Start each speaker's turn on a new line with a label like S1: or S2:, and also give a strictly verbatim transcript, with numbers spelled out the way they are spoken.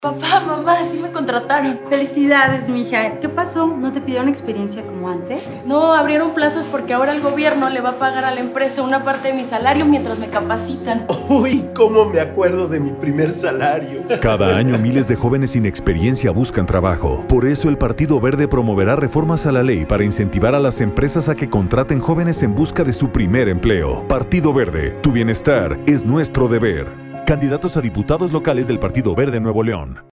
S1: Papá, mamá, sí me contrataron.
S2: Felicidades, mija. ¿Qué pasó? ¿No te pidieron experiencia como antes?
S1: No, abrieron plazas porque ahora el gobierno le va a pagar a la empresa una parte de mi salario mientras me capacitan.
S3: Uy, cómo me acuerdo de mi primer salario.
S4: Cada año miles de jóvenes sin experiencia buscan trabajo. Por eso el Partido Verde promoverá reformas a la ley para incentivar a las empresas a que contraten jóvenes en busca de su primer empleo. Partido Verde, tu bienestar es nuestro deber. Candidatos a diputados locales del Partido Verde Nuevo León.